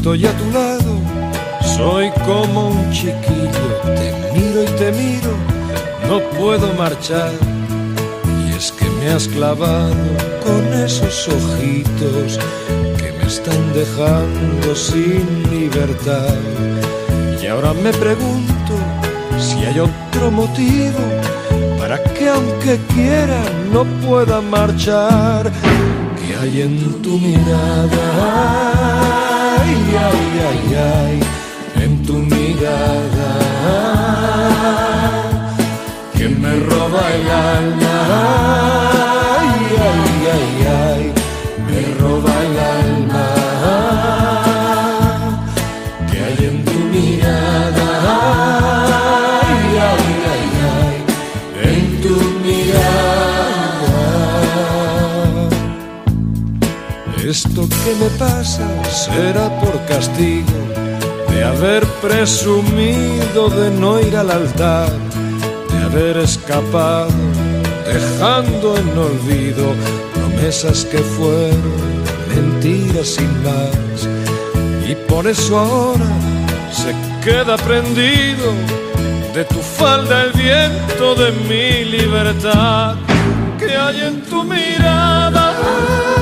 estoy a tu lado, soy como un chiquillo. Te miro y te miro, no puedo marchar. Y es que me has clavado con esos ojitos que me están dejando sin libertad. Y ahora me pregunto si hay otro motivo para que aunque quiera no pueda marchar. ¿Qué hay en tu mirada? Ay, ay, ay, ay, en tu mirada que me roba el alma. Ay, ay, ay, ay, me roba el alma. ¿Qué hay en tu mirada? Ay, ay, ay, ay, en tu mirada. Esto que me pasa será por castigo de haber presumido de no ir al altar, de haber escapado dejando en olvido promesas que fueron mentiras sin más. Y por eso ahora se queda prendido de tu falda el viento de mi libertad. ¿Qué hay en tu mirada?